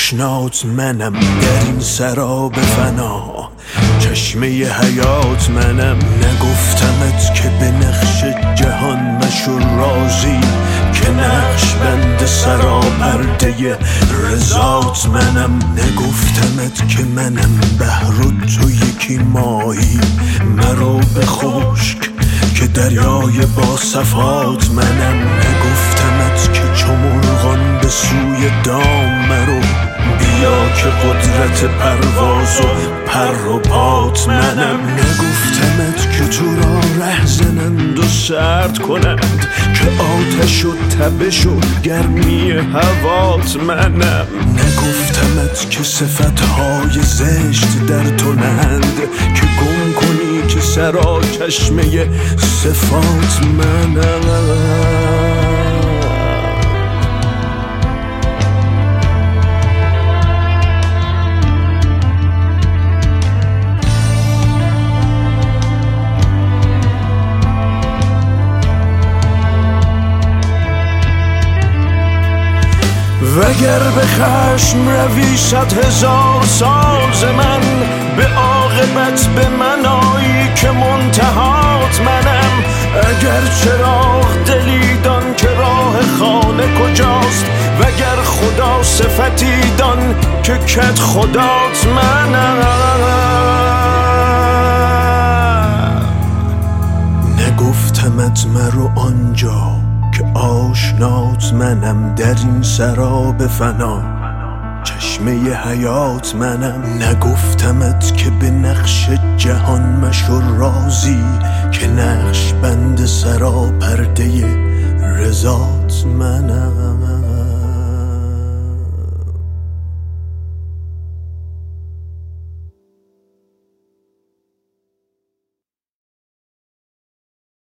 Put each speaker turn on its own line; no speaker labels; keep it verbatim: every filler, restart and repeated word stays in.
آشنات منم در این سراب فنا، چشمه حیات منم. نگفتمت که به نقش جهان مشو راضی، که نقش بند سرا پرده رضات منم. نگفتمت که منم بحر و تو یکی ماهی، مرو به خشک که دریای با صفات منم. نگفتمت که چو مرغان به سوی دام مرو، بیا که قدرت پرواز و پر و پات منم. نگفتمت که تو را ره زنند و سرد کنند، که آتش و تبش و گرمی هوات منم. نگفتمت که صفتهای زشت در تو نند، که گم کنی که سرا چشمه صفات منم. وگر به خشم روی صد هزار سال ز من، به عاقبت به من آیی که منتهات منم. اگر چراغ دلی دان که راه خانه کجاست، وگر خدا صفتی دان که کت خدات منم. نگفتمت مرو آنجا که آشنات منم در این سراب فنا، چشمه حیات منم. نگفتمت که به نقش جهان مشو راضی، که نقش بند سرا پرده رضات منم.